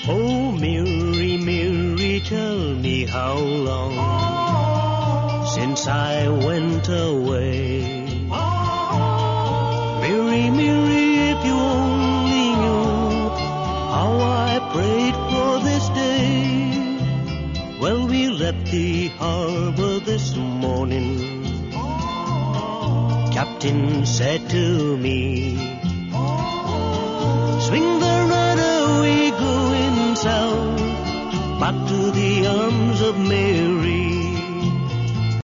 Oh, Mary, Mary, tell me how long since I went away. Mary, Mary, if you only knew how I prayed for this day. Well, we left the harbor this morning. Captain said to me,